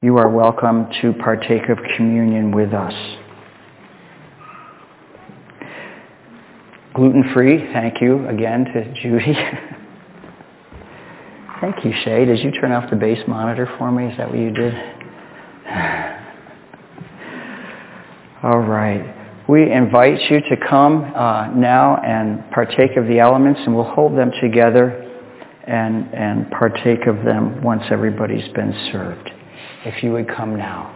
you are welcome to partake of communion with us. Gluten-free, thank you again to Judy. Thank you, Shay. Did you turn off the base monitor for me? Is that what you did? All right. We invite you to come now and partake of the elements, and we'll hold them together and partake of them once everybody's been served. If you would come now.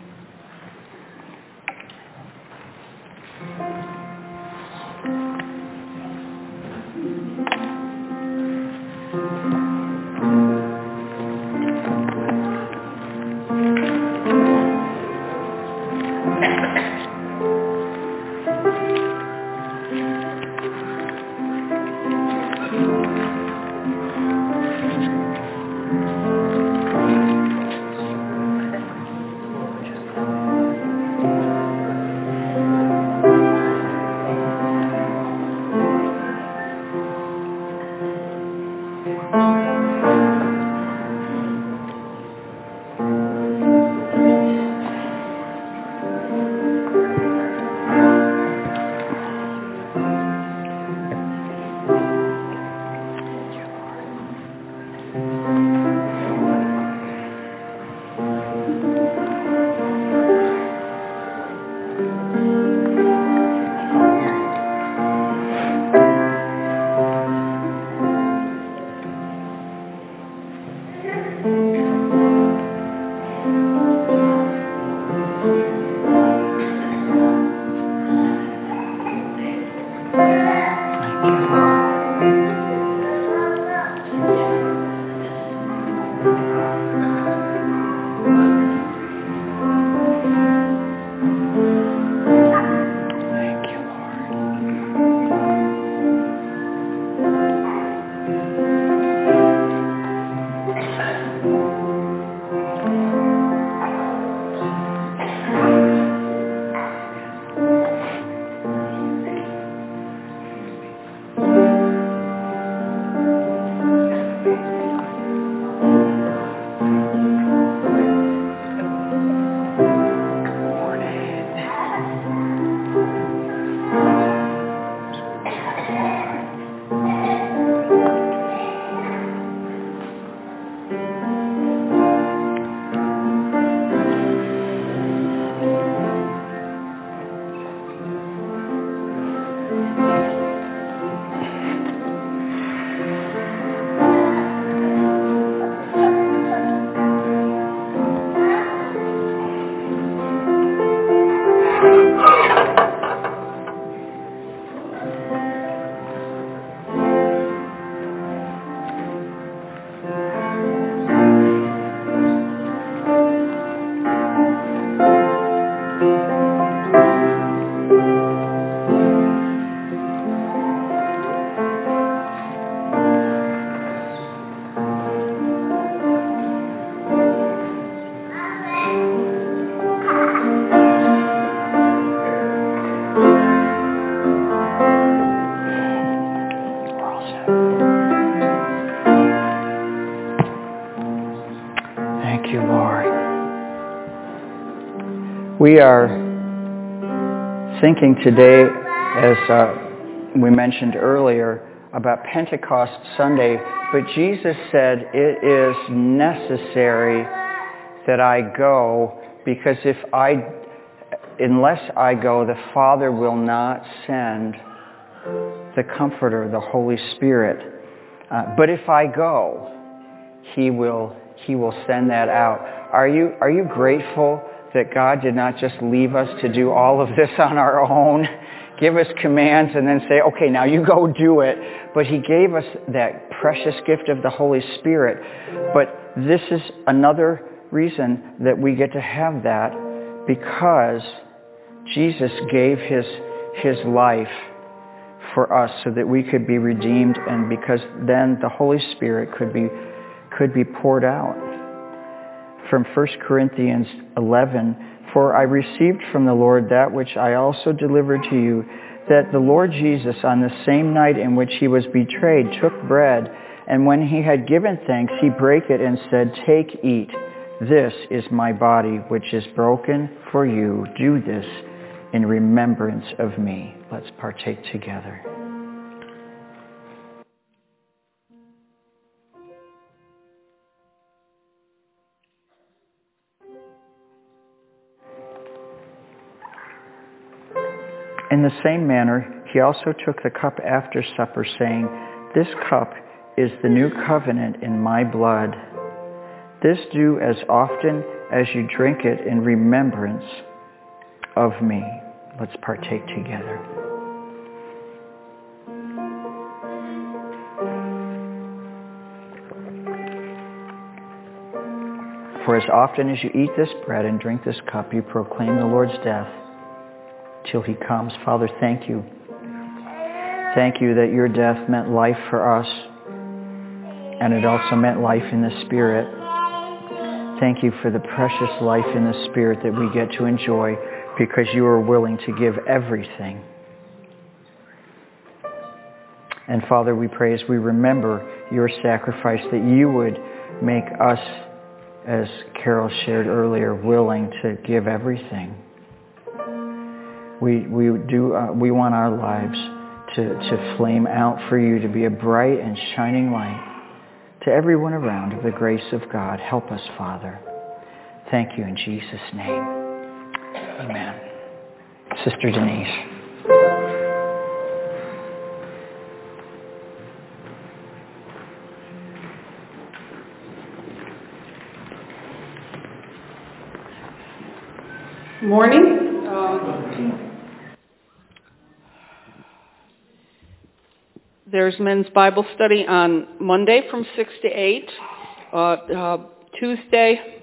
We are thinking today, as we mentioned earlier, about Pentecost Sunday, but Jesus said, "It is necessary that I go, because unless I go, the Father will not send the Comforter, the Holy Spirit. But if I go, He will send that out." Are you grateful that God did not just leave us to do all of this on our own, give us commands and then say, okay, now you go do it. But He gave us that precious gift of the Holy Spirit. But this is another reason that we get to have that, because Jesus gave His life for us so that we could be redeemed, and because then the Holy Spirit could be poured out. From 1 Corinthians 11, "For I received from the Lord that which I also delivered to you, that the Lord Jesus, on the same night in which He was betrayed, took bread, and when He had given thanks, He brake it and said, 'Take, eat. This is my body, which is broken for you. Do this in remembrance of me. Let's partake together. In the same manner, he also took the cup after supper, saying, "This cup is the new covenant in my blood. This do as often as you drink it in remembrance of me." Let's partake together. For as often as you eat this bread and drink this cup, you proclaim the Lord's death till he comes. Father, thank you. Thank you that your death meant life for us, and it also meant life in the Spirit. Thank you for the precious life in the Spirit that we get to enjoy because you are willing to give everything. And Father, we pray as we remember your sacrifice that you would make us, as Carol shared earlier, willing to give everything. We want our lives to flame out for you, to be a bright and shining light to everyone around of the grace of God. Help us, Father. Thank you in Jesus' name. Amen. Sister Denise. Morning. There's men's Bible study on Monday from 6 to 8. Tuesday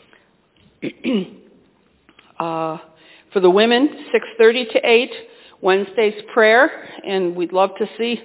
for the women, 6:30 to 8. Wednesday's prayer, and we'd love to see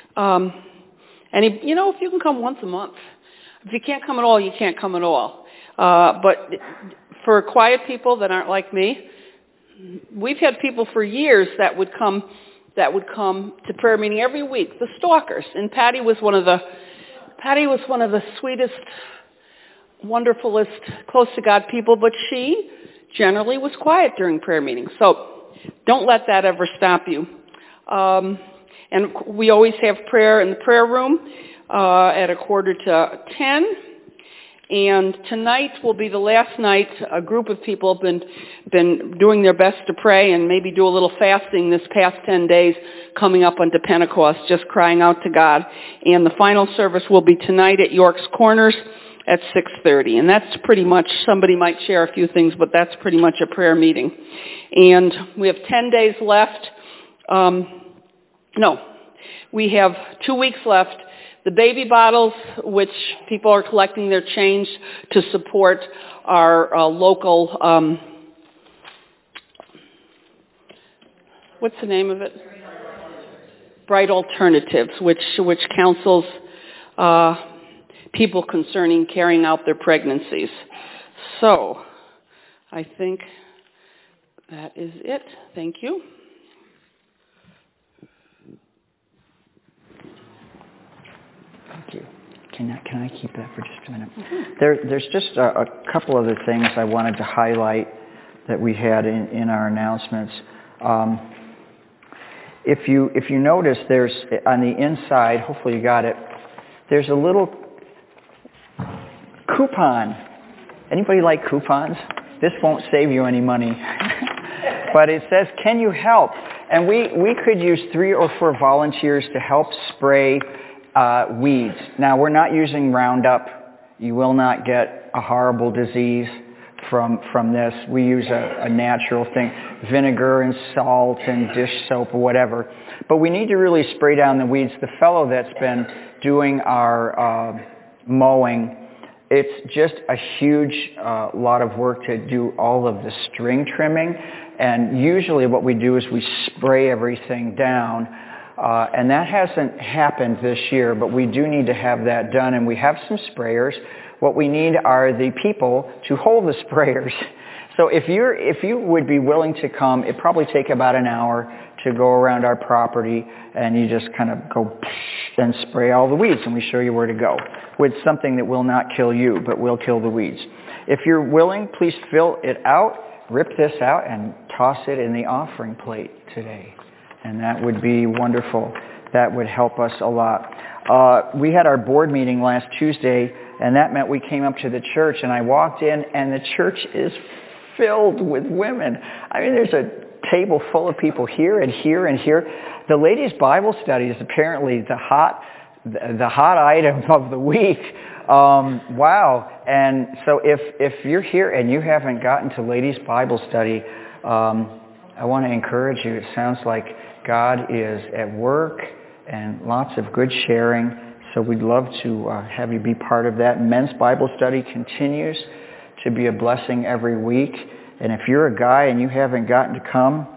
if you can come once a month. If you can't come at all, you can't come at all. But for quiet people that aren't like me, we've had people for years that would come to prayer meeting every week. The Stalkers, and Patty was one of the sweetest, wonderfulest, close to God people, but she generally was quiet during prayer meetings. So don't let that ever stop you. And we always have prayer in the prayer room at 9:45. And tonight will be the last night. A group of people have been doing their best to pray and maybe do a little fasting this past 10 days coming up onto Pentecost, just crying out to God. And the final service will be tonight at York's Corners at 6:30. And that's pretty much, somebody might share a few things, but that's pretty much a prayer meeting. And we have 10 days left. We have 2 weeks left. The baby bottles, which people are collecting their change to support our local, what's the name of it? Bright Alternatives, which counsels people concerning carrying out their pregnancies. So, I think that is it. Thank you. Thank you. Can I keep that for just a minute? Mm-hmm. There's just a couple other things I wanted to highlight that we had in our announcements. If you notice, there's on the inside, hopefully you got it, there's a little coupon. Anybody like coupons? This won't save you any money. But it says, "Can you help?" And we could use 3 or 4 volunteers to help spray weeds. Now, we're not using Roundup. You will not get a horrible disease from this. We use a natural thing, vinegar and salt and dish soap or whatever. But we need to really spray down the weeds. The fellow that's been doing our mowing, it's just a huge lot of work to do all of the string trimming. And usually what we do is we spray everything down. And that hasn't happened this year, but we do need to have that done. And we have some sprayers. What we need are the people to hold the sprayers. So if you would be willing to come, it'd probably take about an hour to go around our property, and you just kind of go and spray all the weeds, and we show you where to go with something that will not kill you, but will kill the weeds. If you're willing, please fill it out, rip this out, and toss it in the offering plate today. And that would be wonderful. That would help us a lot. We had our board meeting last Tuesday, and that meant we came up to the church, and I walked in, and the church is filled with women. I mean, there's a table full of people here and here and here. The ladies' Bible study is apparently the hot item of the week. Wow. And so if you're here and you haven't gotten to ladies' Bible study, I want to encourage you. It sounds like God is at work and lots of good sharing. So we'd love to have you be part of that. Men's Bible study continues to be a blessing every week. And if you're a guy and you haven't gotten to come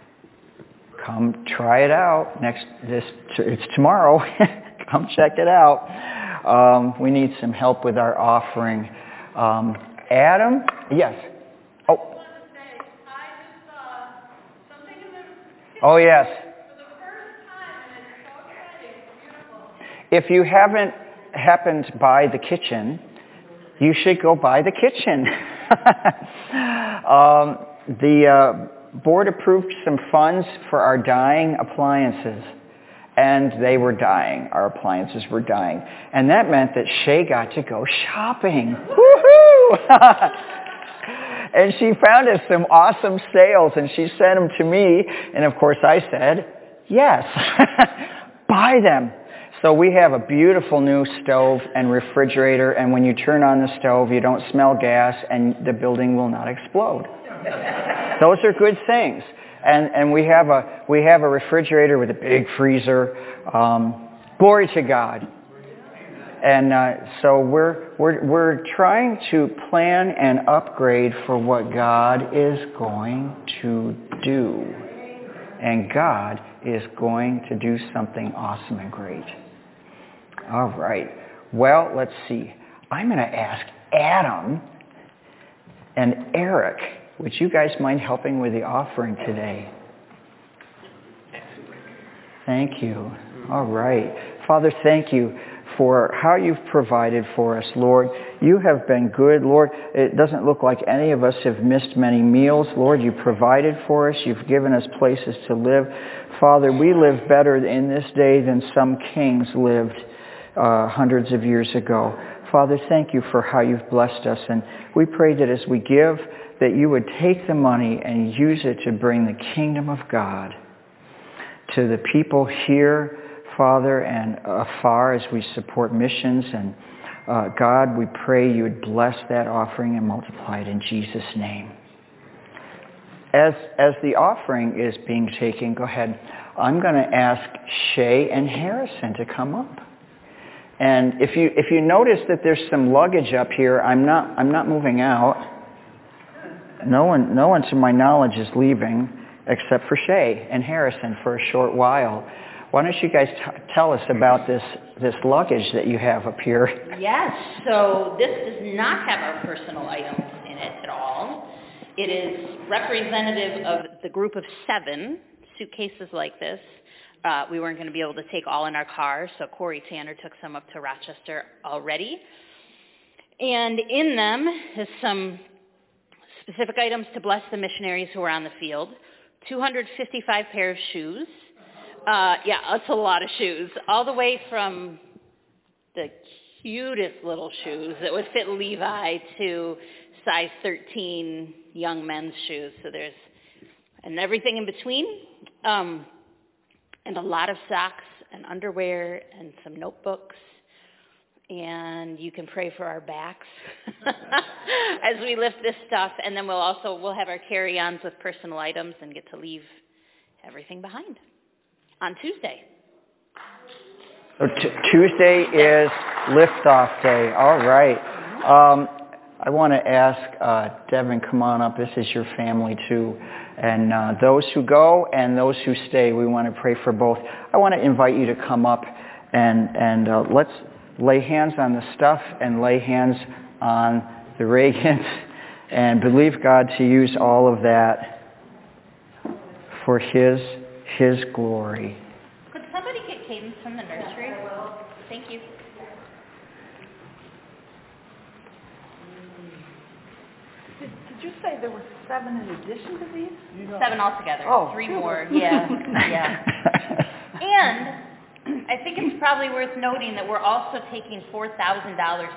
try it out. It's tomorrow. Come check it out. We need some help with our offering. Adam? Yes. Oh. Oh, yes. If you haven't happened by the kitchen, you should go by the kitchen. The board approved some funds for our dying appliances, and they were dying. Our appliances were dying. And that meant that Shay got to go shopping. Woohoo! And she found us some awesome sales, and she sent them to me, and of course I said, yes, buy them. So we have a beautiful new stove and refrigerator, and when you turn on the stove, you don't smell gas, and the building will not explode. Those are good things. And we have a refrigerator with a big freezer. Glory to God. And so we're trying to plan and upgrade for what God is going to do. And God is going to do something awesome and great. All right. Well, let's see. I'm going to ask Adam and Eric, would you guys mind helping with the offering today? Thank you. All right. Father, thank you for how you've provided for us, Lord. You have been good, Lord. It doesn't look like any of us have missed many meals. Lord, you provided for us. You've given us places to live. Father, we live better in this day than some kings lived hundreds of years ago. Father, thank you for how you've blessed us. And we pray that as we give, that you would take the money and use it to bring the kingdom of God to the people here, Father, and afar as we support missions. And God, we pray you would bless that offering and multiply it in Jesus' name. As the offering is being taken, go ahead. I'm going to ask Shay and Harrison to come up. And if you notice that there's some luggage up here, I'm not moving out. No one to my knowledge is leaving except for Shay and Harrison for a short while. Why don't you guys tell us about this luggage that you have up here? Yes, so this does not have our personal items in it at all. It is representative of the group of 7 suitcases like this. We weren't going to be able to take all in our car, so Corey Tanner took some up to Rochester already. And in them is some specific items to bless the missionaries who are on the field, 255 pair of shoes. That's a lot of shoes, all the way from the cutest little shoes that would fit Levi to size 13 young men's shoes. So and everything in between. And a lot of socks and underwear and some notebooks. And you can pray for our backs as we lift this stuff. And then we'll have our carry-ons with personal items and get to leave everything behind on Tuesday. So Tuesday is liftoff day. All right. I want to ask Devin, come on up. This is your family too. And those who go and those who stay, we want to pray for both. I want to invite you to come up and lay hands on the stuff and lay hands on the Reagans and believe God to use all of that for His glory. Could somebody get Cadence from the nursery? Thank you. Did you say there were 7 in addition to these? 7 altogether. Oh, 3 more. Yeah. And I think it's probably worth noting that we're also taking $4,000.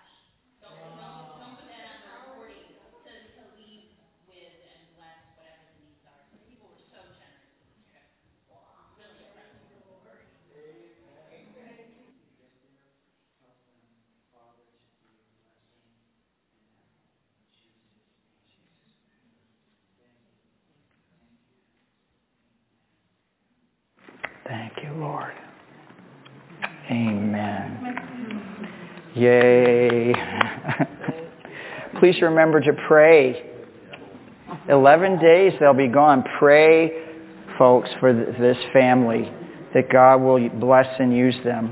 Thank you, Lord. Amen. Yay. Please remember to pray. 11 days they'll be gone. Pray, folks, for this family, that God will bless and use them.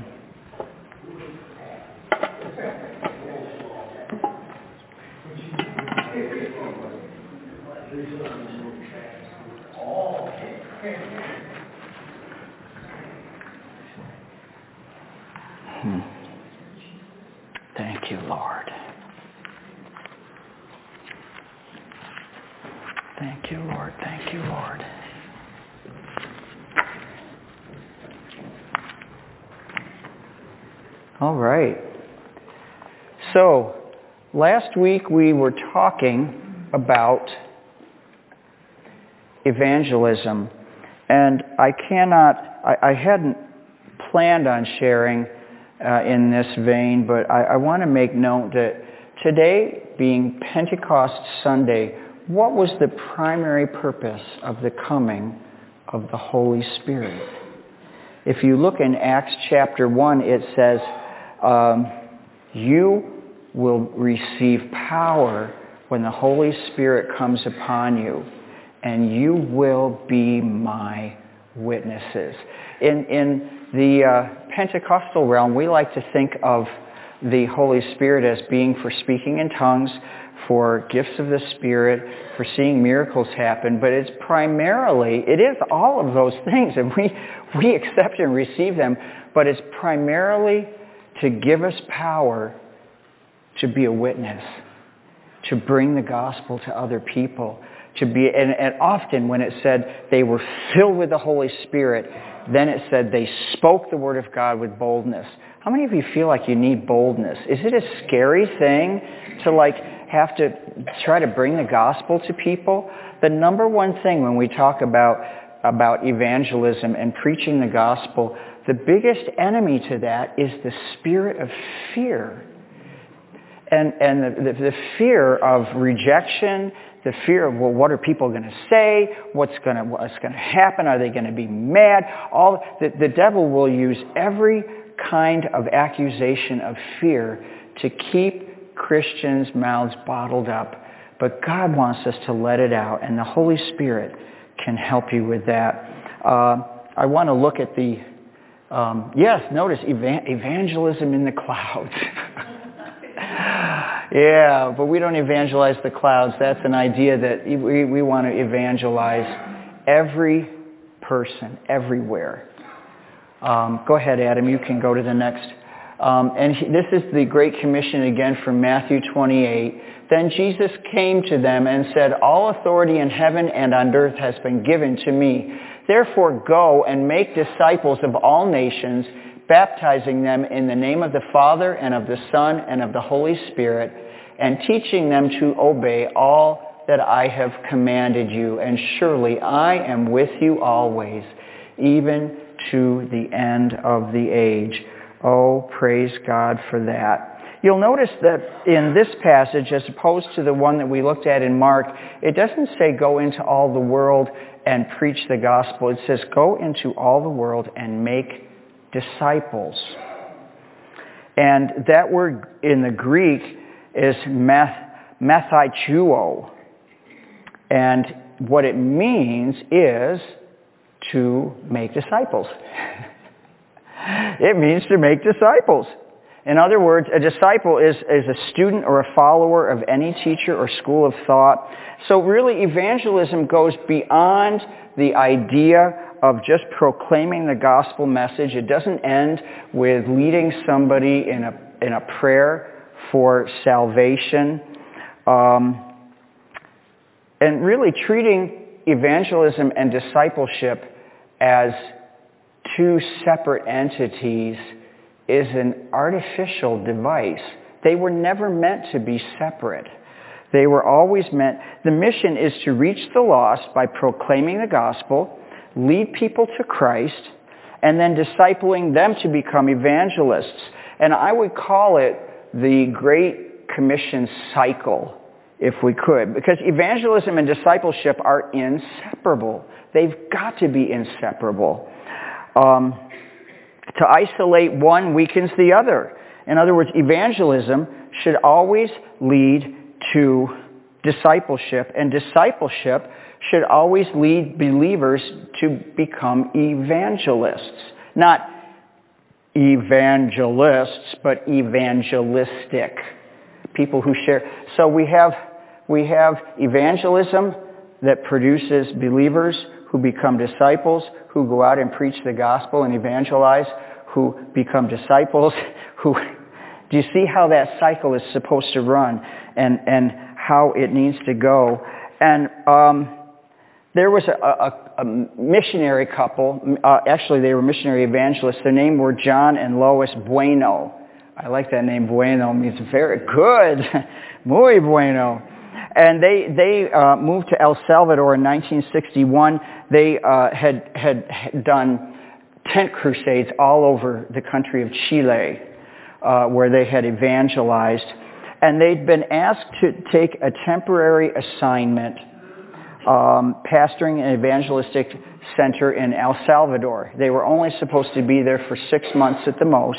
Thank you, Lord. Thank you, Lord. Thank you, Lord. All right. So, last week we were talking about evangelism, and I hadn't planned on sharing in this vein, but I want to make note that today, being Pentecost Sunday, what was the primary purpose of the coming of the Holy Spirit? If you look in Acts chapter 1, it says, you will receive power when the Holy Spirit comes upon you, and you will be my witnesses. In the Pentecostal realm, we like to think of the Holy Spirit as being for speaking in tongues, for gifts of the Spirit, for seeing miracles happen, but it is all of those things, and we accept and receive them, but it's primarily to give us power to be a witness, to bring the gospel to other people, and often when it said they were filled with the Holy Spirit, then it said they spoke the word of God with boldness. How many of you feel like you need boldness? Is it a scary thing to have to try to bring the gospel to people? The number one thing when we talk about evangelism and preaching the gospel, the biggest enemy to that is the spirit of fear. And the fear of rejection, the fear of, well, what are people going to say? What's going to happen? Are they going to be mad? The devil will use every kind of accusation of fear to keep Christians' mouths bottled up. But God wants us to let it out, and the Holy Spirit can help you with that. I want to look at notice evangelism in the clouds. Yeah, but we don't evangelize the clouds. That's an idea that we want to evangelize every person, everywhere. Go ahead, Adam. You can go to the next. This is the Great Commission again from Matthew 28. Then Jesus came to them and said, all authority in heaven and on earth has been given to me. Therefore go and make disciples of all nations, baptizing them in the name of the Father and of the Son and of the Holy Spirit, and teaching them to obey all that I have commanded you. And surely I am with you always, even to the end of the age. Oh, praise God for that. You'll notice that in this passage, as opposed to the one that we looked at in Mark, it doesn't say go into all the world and preach the gospel. It says go into all the world and make disciples. And that word in the Greek is methichuo. And what it means is to make disciples. It means to make disciples. In other words, a disciple is a student or a follower of any teacher or school of thought. So really, evangelism goes beyond the idea of just proclaiming the gospel message. It doesn't end with leading somebody in a prayer for salvation. And really treating evangelism and discipleship as two separate entities is an artificial device. They were never meant to be separate. They were always meant, the mission is to reach the lost by proclaiming the gospel, lead people to Christ, and then discipling them to become evangelists. And I would call it the Great Commission cycle, if we could, because evangelism and discipleship are inseparable. They've got to be inseparable. To isolate one weakens the other. In other words, evangelism should always lead to discipleship, and discipleship should always lead believers to become evangelists. Not evangelists, but evangelistic. People who share. So we have evangelism that produces believers who become disciples, who go out and preach the gospel and evangelize, who become disciples, do you see how that cycle is supposed to run and how it needs to go? And there was a missionary couple, actually they were missionary evangelists. Their name were John and Lois Bueno. I like that name, Bueno. It means very good. Muy bueno. And they moved to El Salvador in 1961. They had done tent crusades all over the country of Chile, where they had evangelized. And they'd been asked to take a temporary assignment pastoring an evangelistic center in El Salvador. They were only supposed to be there for 6 months at the most.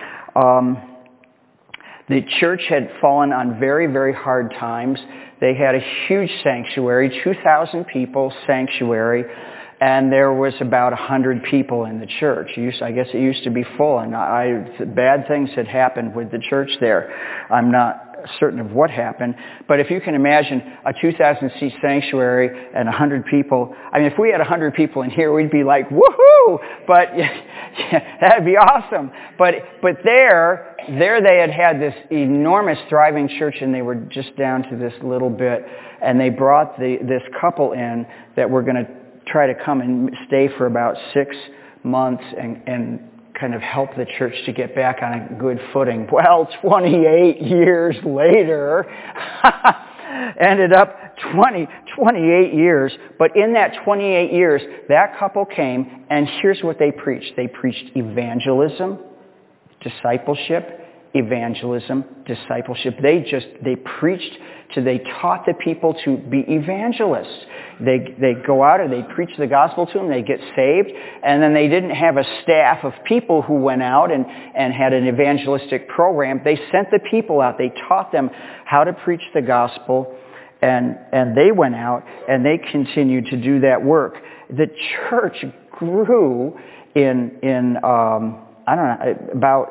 The church had fallen on very, very hard times. They had a huge sanctuary, 2,000 people sanctuary, and there was about 100 people in the church. I guess it used to be full, and bad things had happened with the church there. I'm not certain of what happened, but if you can imagine a 2,000-seat sanctuary and 100 people, I mean, if we had 100 people in here, we'd be like, woohoo! But yeah, that'd be awesome. But there they had this enormous thriving church, and they were just down to this little bit, and they brought this couple in that were going to try to come and stay for about 6 months and kind of help the church to get back on a good footing. Well, 28 years later, ended up 28 years. But in that 28 years, that couple came, and here's what they preached. They preached evangelism, discipleship, evangelism, discipleship. They preached they taught the people to be evangelists. They go out and they preach the gospel to them, they get saved, and then they didn't have a staff of people who went out and had an evangelistic program. They sent the people out. They taught them how to preach the gospel, and they went out and they continued to do that work. The church grew in I don't know, about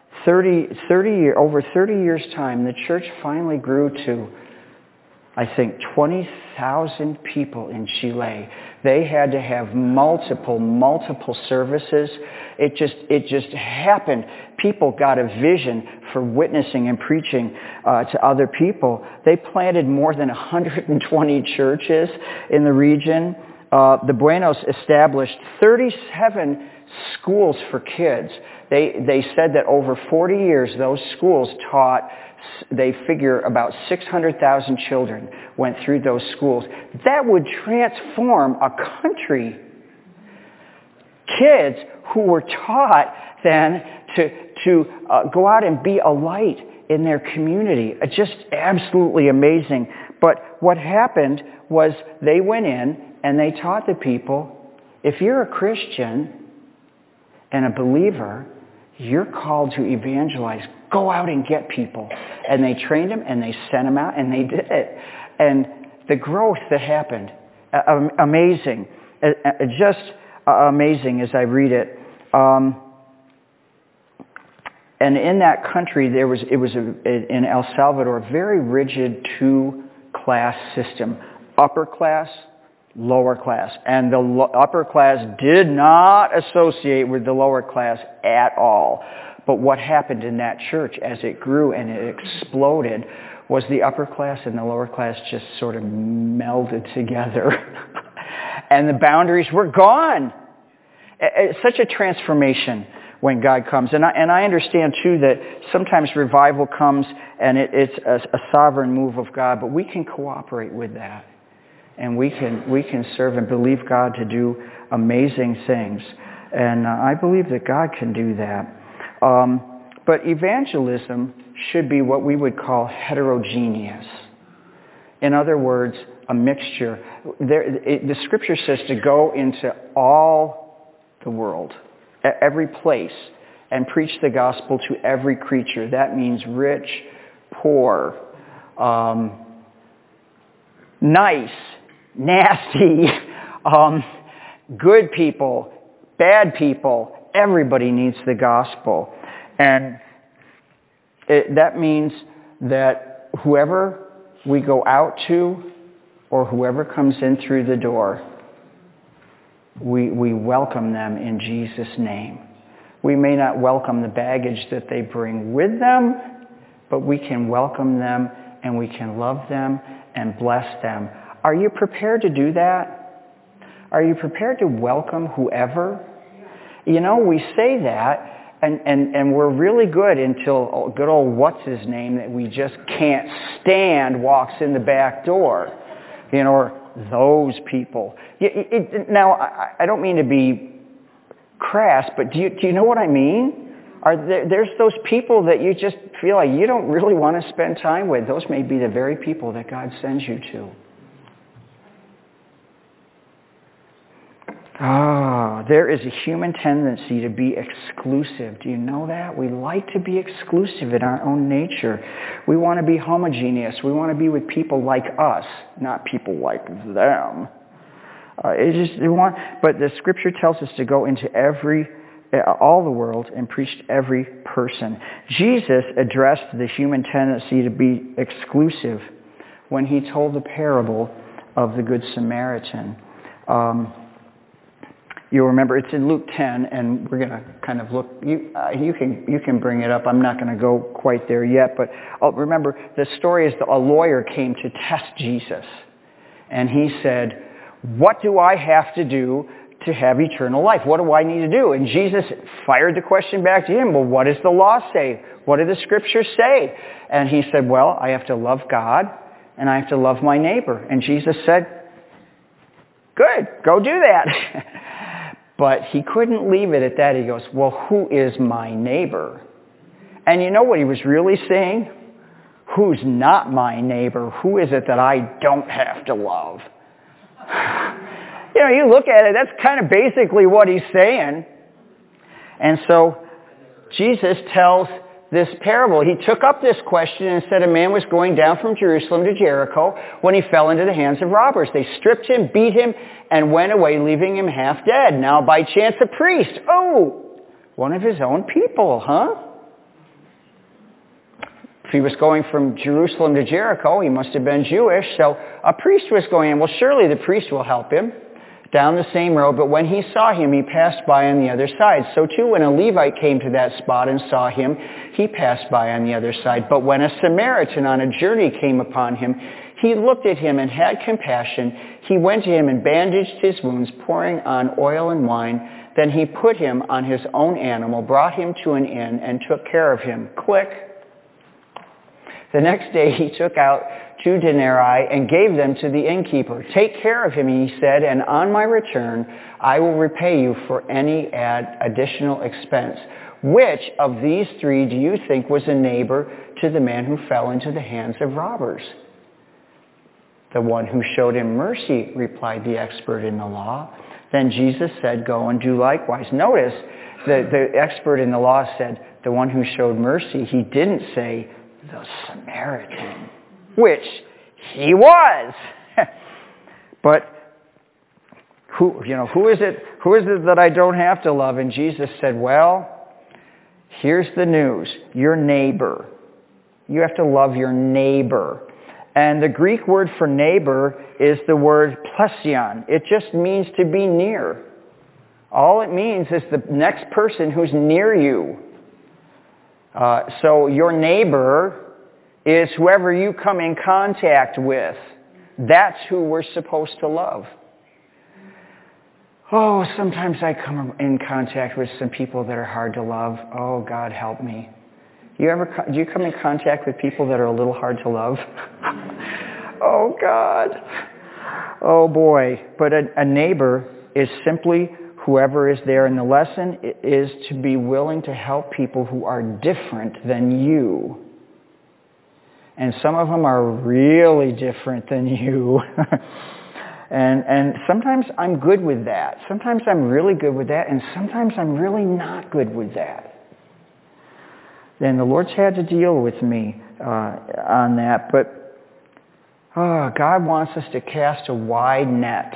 over 30 years' time. The church finally grew to, I think, 20,000 people in Chile. They had to have multiple services. It just happened. People got a vision for witnessing and preaching to other people. They planted more than 120 churches in the region. The Buenos established 37 schools for kids. They said that over 40 years, those schools taught, they figure about 600,000 children went through those schools. That would transform a country. Kids who were taught then to go out and be a light in their community. Just absolutely amazing. But what happened was they went in and they taught the people, if you're a Christian and a believer, you're called to evangelize. Go out and get people. And they trained them and they sent them out and they did it. And the growth that happened, amazing. Just amazing as I read it. And in that country, in El Salvador, a very rigid two-class system. Upper class, lower class. And the upper class did not associate with the lower class at all. But what happened in that church as it grew and it exploded was the upper class and the lower class just sort of melded together. And the boundaries were gone. It's such a transformation when God comes. And I understand, too, that sometimes revival comes and it's a sovereign move of God, but we can cooperate with that. And we can serve and believe God to do amazing things. And I believe that God can do that. But evangelism should be what we would call heterogeneous. In other words, a mixture. The Scripture says to go into all the world, every place, and preach the gospel to every creature. That means rich, poor, nice, nasty, good people, bad people. Everybody needs the gospel. And that means that whoever we go out to or whoever comes in through the door, we welcome them in Jesus' name. We may not welcome the baggage that they bring with them, but we can welcome them and we can love them and bless them. Are you prepared to do that? Are you prepared to welcome whoever? You know, we say that, and we're really good until good old what's-his-name that we just can't stand walks in the back door. You know, or those people. Now, I don't mean to be crass, but do you know what I mean? There's those people that you just feel like you don't really want to spend time with. Those may be the very people that God sends you to. There is a human tendency to be exclusive. Do you know that? We like to be exclusive in our own nature. We want to be homogeneous. We want to be with people like us, not people like them. But the Scripture tells us to go into all the world and preach to every person. Jesus addressed the human tendency to be exclusive when he told the parable of the Good Samaritan. You'll remember it's in Luke 10, and we're going to kind of look. You can bring it up. I'm not going to go quite there yet, but remember the story is that a lawyer came to test Jesus, and he said, "What do I have to do to have eternal life? What do I need to do?" And Jesus fired the question back to him. Well, what does the law say? What do the Scriptures say? And he said, well, I have to love God, and I have to love my neighbor. And Jesus said, good, go do that. But he couldn't leave it at that. He goes, well, who is my neighbor? And you know what he was really saying? Who's not my neighbor? Who is it that I don't have to love? You know, you look at it, that's kind of basically what he's saying. And so Jesus tells this parable. He took up this question and said a man was going down from Jerusalem to Jericho when he fell into the hands of robbers. They stripped him, beat him, and went away, leaving him half dead. Now by chance a priest, one of his own people, huh? If he was going from Jerusalem to Jericho, he must have been Jewish, so a priest was going in. Well, surely the priest will help him down the same road, but when he saw him, he passed by on the other side. So too, when a Levite came to that spot and saw him, he passed by on the other side. But when a Samaritan on a journey came upon him, he looked at him and had compassion. He went to him and bandaged his wounds, pouring on oil and wine. Then he put him on his own animal, brought him to an inn, and took care of him. Click. The next day he took out 2 denarii and gave them to the innkeeper. Take care of him, he said, and on my return I will repay you for any additional expense. Which of these 3 do you think was a neighbor to the man who fell into the hands of robbers? The one who showed him mercy, replied the expert in the law. Then Jesus said, go and do likewise. Notice that the expert in the law said, the one who showed mercy. He didn't say, the Samaritan, which he was. But who is it that I don't have to love? And Jesus said, well, Here's the news. Your neighbor. You have to love your neighbor. And the Greek word for neighbor is the word plesion. It just means to be near. All it means is the next person who's near you. So your neighbor is whoever you come in contact with. That's who we're supposed to love. Oh, sometimes I come in contact with some people that are hard to love. Oh, God help me. Do you come in contact with people that are a little hard to love? Oh, God. Oh, boy. But a neighbor is simply whoever is there. And the lesson is to be willing to help people who are different than you. And some of them are really different than you. And sometimes I'm good with that. Sometimes I'm really good with that. And sometimes I'm really not good with that. And the Lord's had to deal with me on that. But God wants us to cast a wide net.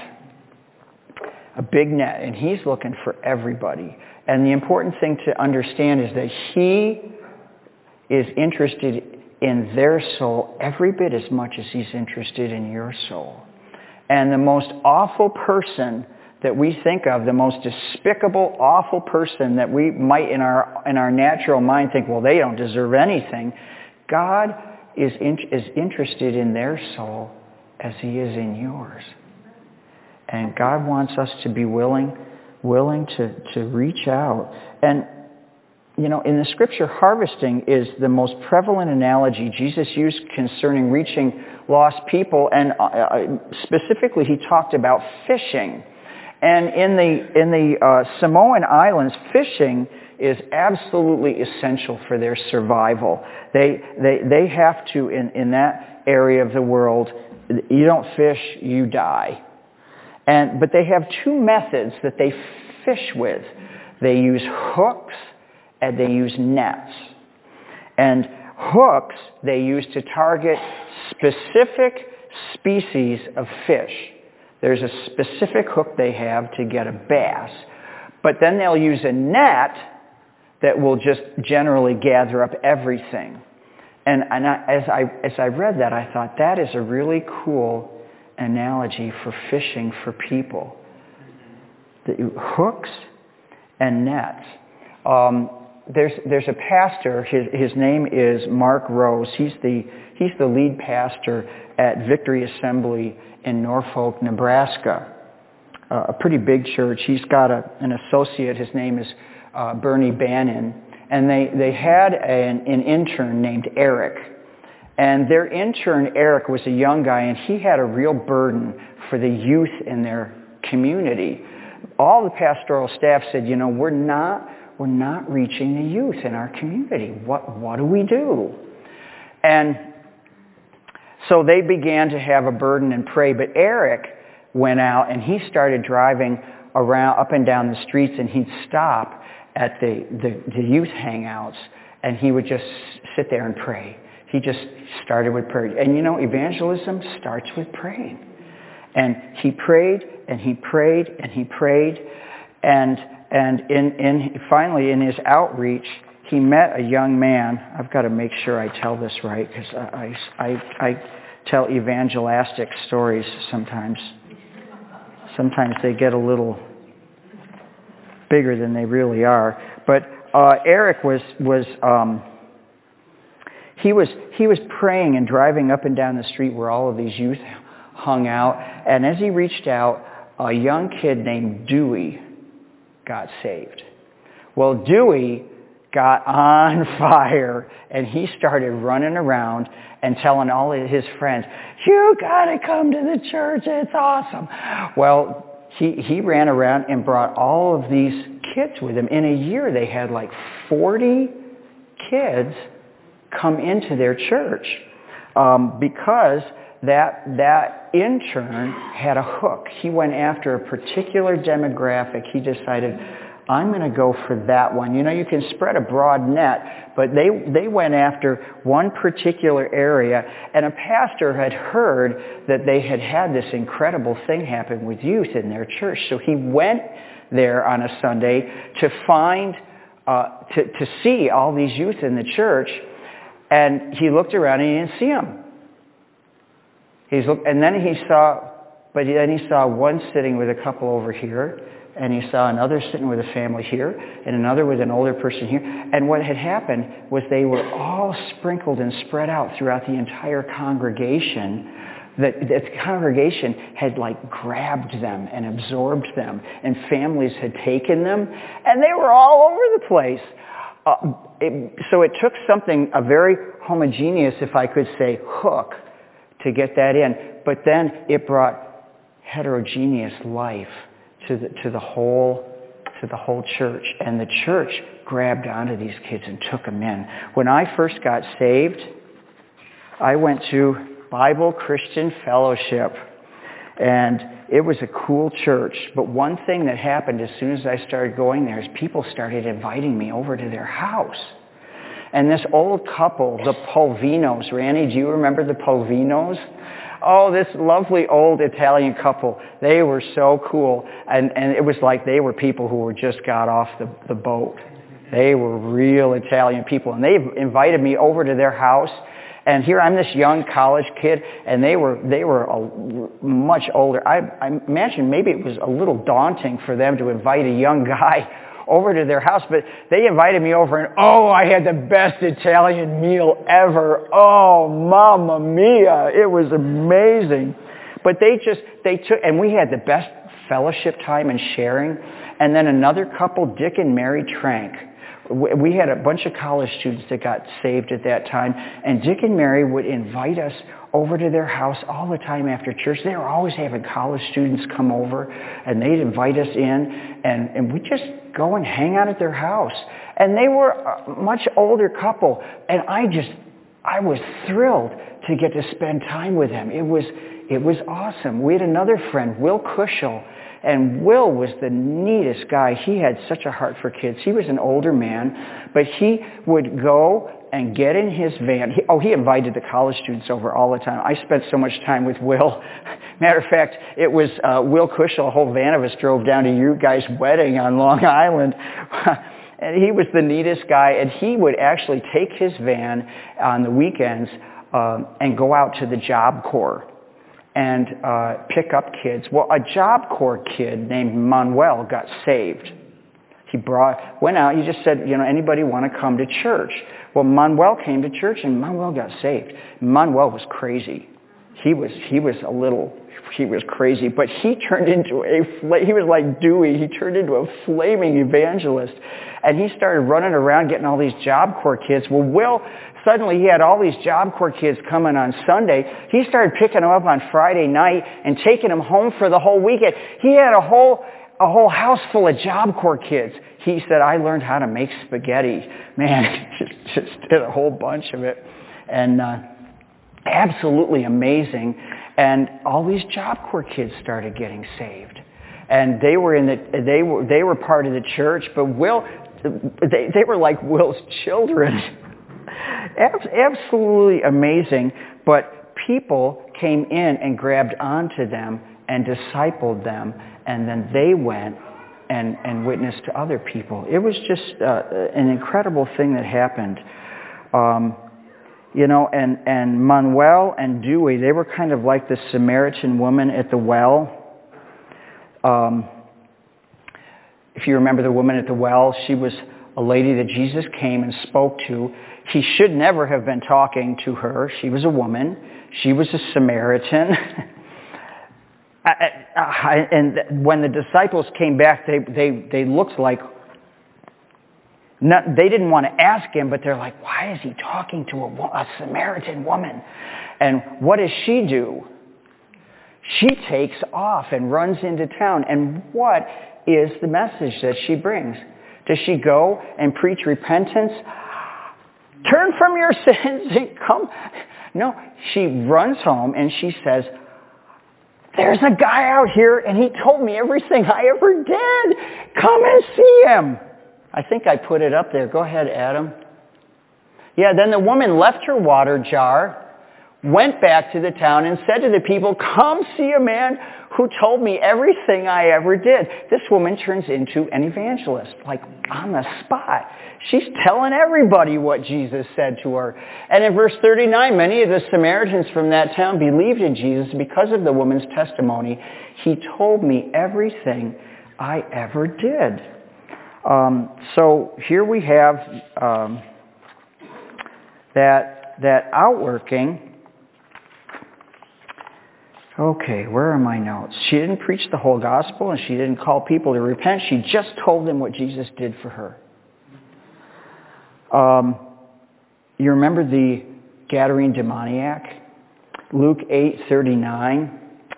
A big net. And He's looking for everybody. And the important thing to understand is that He is interested in their soul every bit as much as He's interested in your soul. And the most awful person that we think of, the most despicable, awful person that we might in our natural mind think, well, they don't deserve anything. God is interested in their soul as He is in yours. And God wants us to be willing to reach out. And you know, in the Scripture, harvesting is the most prevalent analogy Jesus used concerning reaching lost people, and specifically He talked about fishing. And in the Samoan Islands, fishing is absolutely essential for their survival. They have to, in that area of the world, you don't fish, you die. But they have two methods that they fish with. They use hooks and they use nets. And hooks they use to target specific species of fish. There's a specific hook they have to get a bass. But then they'll use a net that will just generally gather up everything. And as I read that, I thought that is a really cool analogy for fishing for people. The hooks and nets. There's a pastor. His name is Mark Rose. He's the lead pastor at Victory Assembly in Norfolk, Nebraska. A pretty big church. He's got an associate. His name is Bernie Bannon. And they had an intern named Eric. And their intern, Eric, was a young guy, and he had a real burden for the youth in their community. All the pastoral staff said, you know, we're not reaching the youth in our community. What do we do? And so they began to have a burden and pray. But Eric went out and he started driving around up and down the streets, and he'd stop at the youth hangouts, and he would just sit there and pray. He just started with prayer. And you know, evangelism starts with praying. And he prayed and he prayed and he prayed. And finally in his outreach, he met a young man. I've got to make sure I tell this right, because I tell evangelistic stories sometimes. Sometimes they get a little bigger than they really are. But Eric was praying and driving up and down the street where all of these youth hung out. And as he reached out, a young kid named Dewey got saved. Well, Dewey got on fire, and he started running around and telling all of his friends, you got to come to the church, it's awesome. Well, he ran around and brought all of these kids with him. In a year, they had like 40 kids come into their church because that intern had a hook. He went after a particular demographic. He decided, I'm going to go for that one. You know, you can spread a broad net, but they went after one particular area, and a pastor had heard that they had this incredible thing happen with youth in their church. So he went there on a Sunday to find to see all these youth in the church, and he looked around and he didn't see them. And then he saw one sitting with a couple over here, and he saw another sitting with a family here, and another with an older person here. And what had happened was they were all sprinkled and spread out throughout the entire congregation. That the congregation had grabbed them and absorbed them, and families had taken them, and they were all over the place. So it took a very homogeneous, if I could say, hook to get that in. But then it brought heterogeneous life to the whole church, and the church grabbed onto these kids and took them in. When I first got saved, I went to Bible Christian Fellowship, and it was a cool church. But one thing that happened as soon as I started going there is people started inviting me over to their house. And this old couple, the Polvinos, Randy, do you remember the Polvinos? Oh, this lovely old Italian couple. They were so cool. And it was like they were people who were just got off the boat. They were real Italian people. And they invited me over to their house. And here I'm this young college kid, and they were much older. I imagine maybe it was a little daunting for them to invite a young guy over to their house, but they invited me over, and I had the best Italian meal ever. Oh, mamma mia. It was amazing. But they took, and we had the best fellowship time and sharing. And then another couple, Dick and Mary Trank. We had a bunch of college students that got saved at that time, and Dick and Mary would invite us over to their house all the time after church. They were always having college students come over, and they'd invite us in, and we'd just go and hang out at their house. And they were a much older couple, and I was thrilled to get to spend time with them. It was awesome. We had another friend, Will Cushel. And Will was the neatest guy. He had such a heart for kids. He was an older man, but he would go and get in his van. He invited the college students over all the time. I spent so much time with Will. Matter of fact, it was Will Cushel, a whole van of us drove down to you guys' wedding on Long Island. And he was the neatest guy, and he would actually take his van on the weekends and go out to the Job Corps and pick up kids. Well, a Job Corps kid named Manuel got saved. He went out, he just said, anybody want to come to church? Well, Manuel came to church, and Manuel got saved. Manuel was crazy. He was crazy, but he turned into he was like Dewey. He turned into a flaming evangelist. And he started running around getting all these Job Corps kids. Well, Will, suddenly he had all these Job Corps kids coming on Sunday. He started picking them up on Friday night and taking them home for the whole weekend. He had a whole house full of Job Corps kids. He said, I learned how to make spaghetti. Man, just did a whole bunch of it. And absolutely amazing. And all these Job Corps kids started getting saved. And they were part of the church, but they were like Will's children. Absolutely amazing. But people came in and grabbed onto them and discipled them, and then they went and witnessed to other people. It was just an incredible thing that happened. And Manuel and Dewey, they were kind of like the Samaritan woman at the well. If you remember the woman at the well, she was a lady that Jesus came and spoke to. He should never have been talking to her. She was a woman. She was a Samaritan. And when the disciples came back, they looked like, they didn't want to ask him, but they're like, why is he talking to a Samaritan woman? And what does she do? She takes off and runs into town. And what is the message that she brings? Does she go and preach repentance? Turn from your sins and come. No, she runs home and she says, there's a guy out here and he told me everything I ever did. Come and see him. I think I put it up there. Go ahead, Adam. Yeah, then the woman left her water jar, went back to the town and said to the people, come see a man who told me everything I ever did. This woman turns into an evangelist, like on the spot. She's telling everybody what Jesus said to her. And in verse 39, many of the Samaritans from that town believed in Jesus because of the woman's testimony. He told me everything I ever did. So here we have that outworking. Okay, where are my notes? She didn't preach the whole gospel and she didn't call people to repent. She just told them what Jesus did for her. You remember the Gadarene demoniac? Luke 8:39.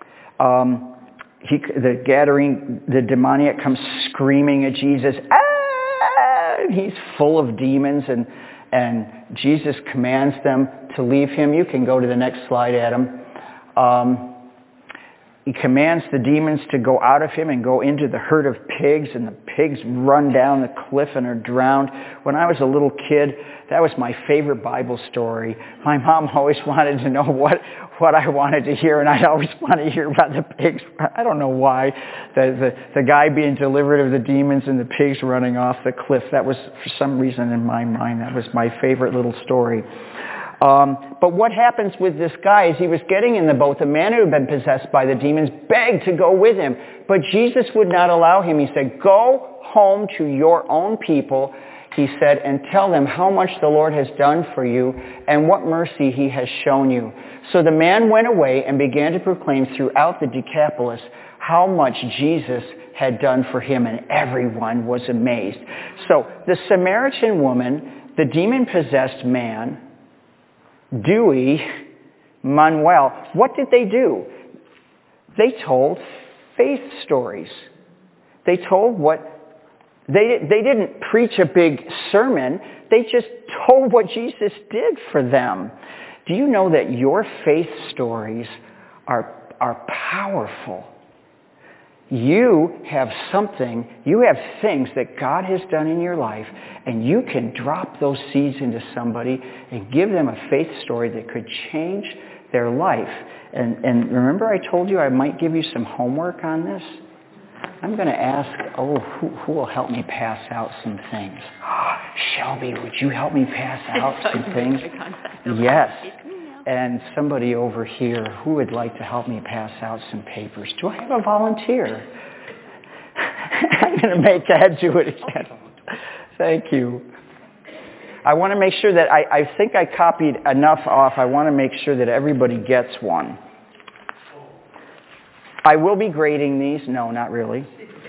The demoniac comes screaming at Jesus. Ah! He's full of demons, and Jesus commands them to leave him. You can go to the next slide, Adam. He commands the demons to go out of him and go into the herd of pigs, and the pigs run down the cliff and are drowned. When I was a little kid, that was my favorite Bible story. My mom always wanted to know what I wanted to hear, and I'd always want to hear about the pigs. I don't know why. The guy being delivered of the demons and the pigs running off the cliff. That was, for some reason in my mind, that was my favorite little story. But what happens with this guy is he was getting in the boat. The man who had been possessed by the demons begged to go with him. But Jesus would not allow him. He said, go home to your own people, he said, and tell them how much the Lord has done for you and what mercy he has shown you. So the man went away and began to proclaim throughout the Decapolis how much Jesus had done for him, and everyone was amazed. So the Samaritan woman, the demon-possessed man, Dewey, Manuel, what did they do? They told faith stories. They told they didn't preach a big sermon. They just told what Jesus did for them. Do you know that your faith stories are powerful? You have things that God has done in your life, and you can drop those seeds into somebody and give them a faith story that could change their life. And remember I told you I might give you some homework on this? I'm going to ask, who will help me pass out some things? Shelby, would you help me pass out some things? Yes. And somebody over here, who would like to help me pass out some papers? Do I have a volunteer? I'm going to make Dad do it again. Thank you. I want to make sure that I think I copied enough off. I want to make sure that everybody gets one. I will be grading these. No, not really.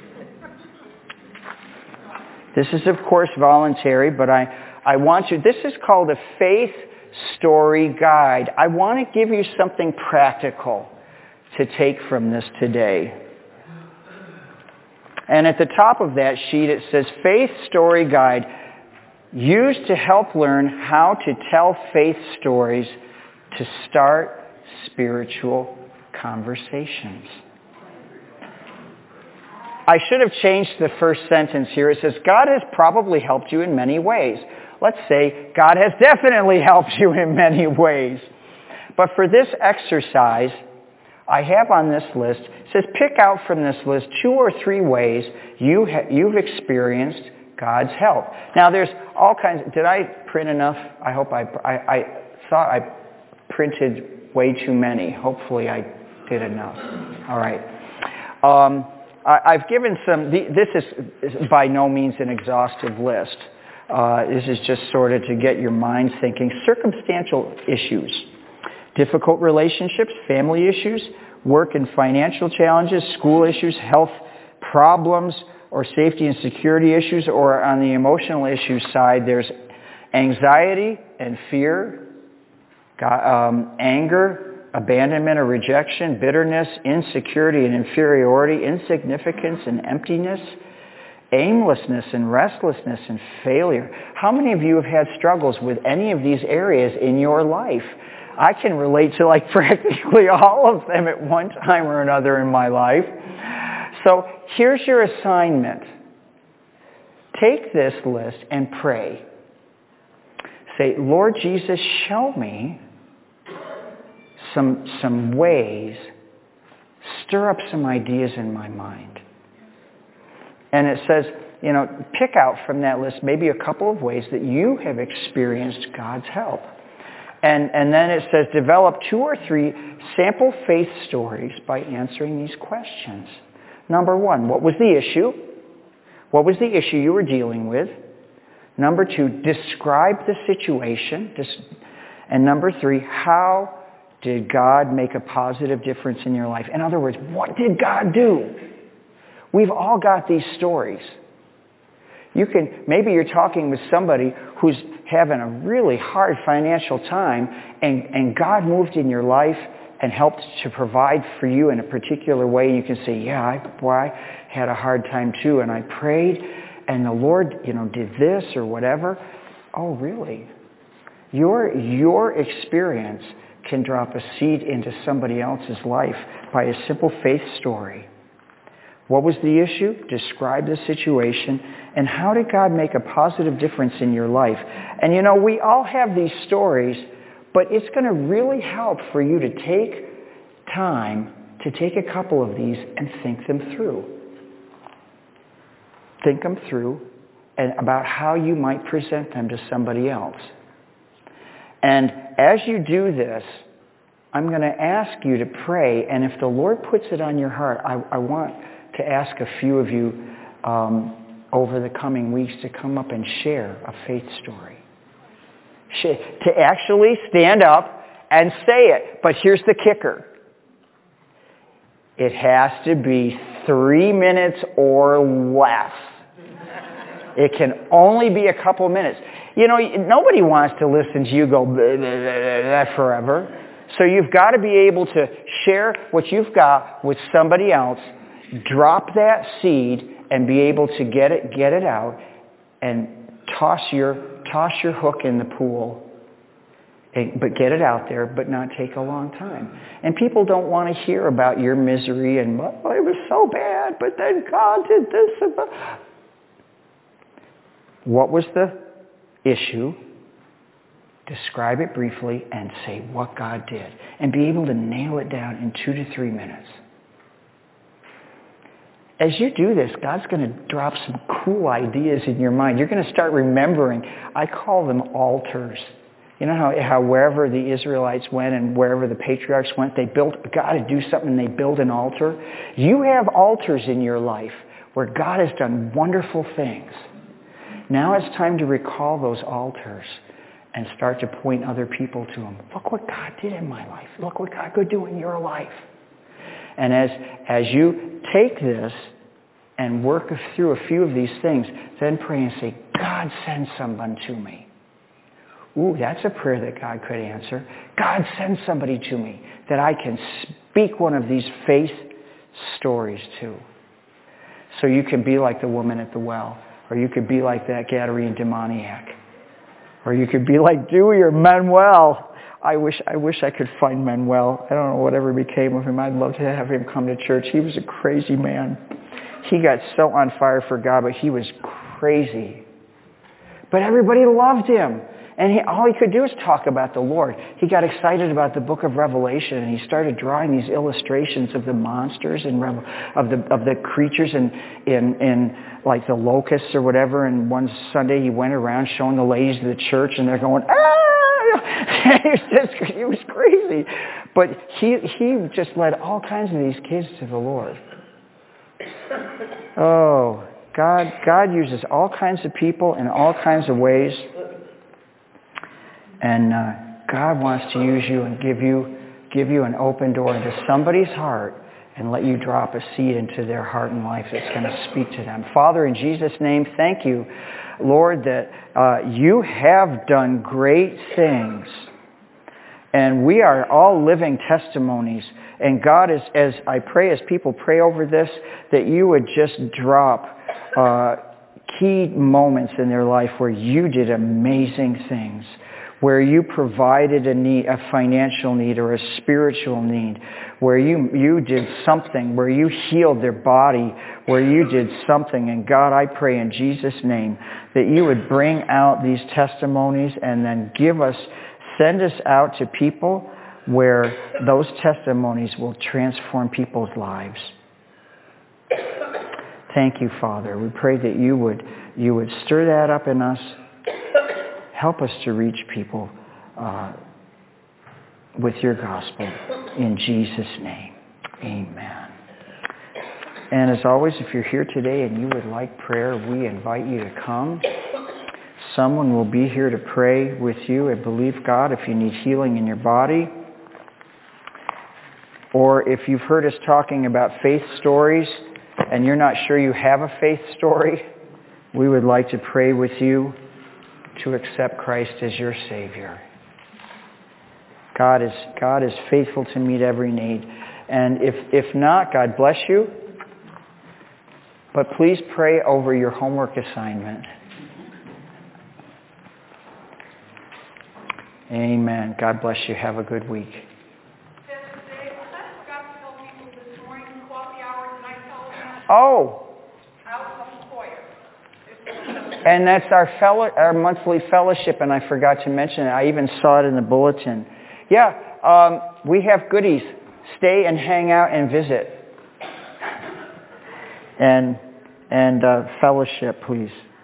This is, of course, voluntary, but I want you... This is called a faith story guide. I want to give you something practical to take from this today. And at the top of that sheet it says Faith Story Guide, used to help learn how to tell faith stories to start spiritual conversations. I should have changed the first sentence here. It says, God has probably helped you in many ways. Let's say, God has definitely helped you in many ways. But for this exercise, I have on this list, it says pick out from this list 2 or 3 ways you've experienced God's help. Now there's all kinds. Did I print enough? I hope I thought I printed way too many. Hopefully I did enough. All right. I've given some. This is by no means an exhaustive list. This is just sort of to get your mind thinking. Circumstantial issues, difficult relationships, family issues, work and financial challenges, school issues, health problems, or safety and security issues, or on the emotional issues side, there's anxiety and fear, anger, abandonment or rejection, bitterness, insecurity and inferiority, insignificance and emptiness, aimlessness and restlessness and failure. How many of you have had struggles with any of these areas in your life? I can relate to like practically all of them at one time or another in my life. So here's your assignment. Take this list and pray. Say, Lord Jesus, show me some ways, Stir up some ideas in my mind. And it says, pick out from that list maybe a couple of ways that you have experienced God's help. And then it says, develop 2 or 3 sample faith stories by answering these questions. Number 1, what was the issue? What was the issue you were dealing with? Number 2, describe the situation. And number 3, how did God make a positive difference in your life? In other words, what did God do? We've all got these stories. Maybe you're talking with somebody who's having a really hard financial time, and God moved in your life and helped to provide for you in a particular way. You can say, yeah, I had a hard time too, and I prayed, and the Lord, did this or whatever. Oh, really? Your experience can drop a seed into somebody else's life by a simple faith story. What was the issue? Describe the situation. And how did God make a positive difference in your life? And we all have these stories, but it's going to really help for you to take time to take a couple of these and think them through. Think them through and about how you might present them to somebody else. And as you do this, I'm going to ask you to pray, and if the Lord puts it on your heart, I want to ask a few of you over the coming weeks to come up and share a faith story. To actually stand up and say it. But here's the kicker. It has to be 3 minutes or less. It can only be a couple minutes. Nobody wants to listen to you go blah, blah, blah, blah, forever. So you've got to be able to share what you've got with somebody else, drop that seed, and be able to get it out, and toss your hook in the pool. But get it out there, but not take a long time. And people don't want to hear about your misery and, it was so bad, but then God did this. What was the issue? Describe it briefly and say what God did. And be able to nail it down in 2 to 3 minutes. As you do this, God's going to drop some cool ideas in your mind. You're going to start remembering. I call them altars. You know how wherever the Israelites went and wherever the patriarchs went, they built, God to do something and they build an altar. You have altars in your life where God has done wonderful things. Now it's time to recall those altars and start to point other people to them. Look what God did in my life. Look what God could do in your life. And as you take this and work through a few of these things, then pray and say, God, send someone to me. Ooh, that's a prayer that God could answer. God, send somebody to me that I can speak one of these faith stories to. So you can be like the woman at the well, or you could be like that Gadarene demoniac, or you could be like Dewey or Manuel. I wish I could find Manuel. I don't know whatever became of him. I'd love to have him come to church. He was a crazy man. He got so on fire for God, but he was crazy. But everybody loved him. And all he could do is talk about the Lord. He got excited about the book of Revelation, and he started drawing these illustrations of the monsters and of the creatures in like the locusts or whatever. And one Sunday he went around showing the ladies of the church, and they're going, ah! He was crazy. But he just led all kinds of these kids to the Lord. Oh, God uses all kinds of people in all kinds of ways. And God wants to use you and give you an open door into somebody's heart and let you drop a seed into their heart and life that's going to speak to them. Father, in Jesus' name, thank you, Lord, that you have done great things. And we are all living testimonies. And God, as I pray, as people pray over this, that you would just drop key moments in their life where you did amazing things, where you provided a need, a financial need or a spiritual need, where you did something, where you healed their body, where you did something. And God, I pray in Jesus' name that you would bring out these testimonies and then send us out to people where those testimonies will transform people's lives. Thank you, Father. We pray that you would stir that up in us. Help us to reach people with your gospel. In Jesus' name, amen. And as always, if you're here today and you would like prayer, we invite you to come. Someone will be here to pray with you and believe God if you need healing in your body. Or if you've heard us talking about faith stories and you're not sure you have a faith story, we would like to pray with you to accept Christ as your Savior. God is faithful to meet every need. And if not, God bless you. But please pray over your homework assignment. Amen. God bless you. Have a good week. Oh. And that's our monthly fellowship, and I forgot to mention it. I even saw it in the bulletin. Yeah, we have goodies. Stay and hang out and visit. And fellowship, please.